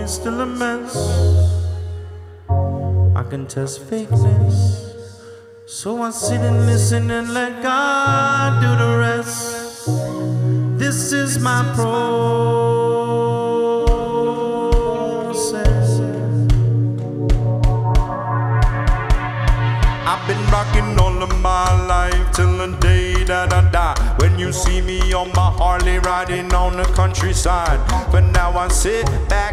it's still a mess. I can test fakeness. So I sit and listen and let God do the rest. This is my process. I've been rocking all of my life till the day that I die. When you see me on my Harley riding on the countryside. But now I sit back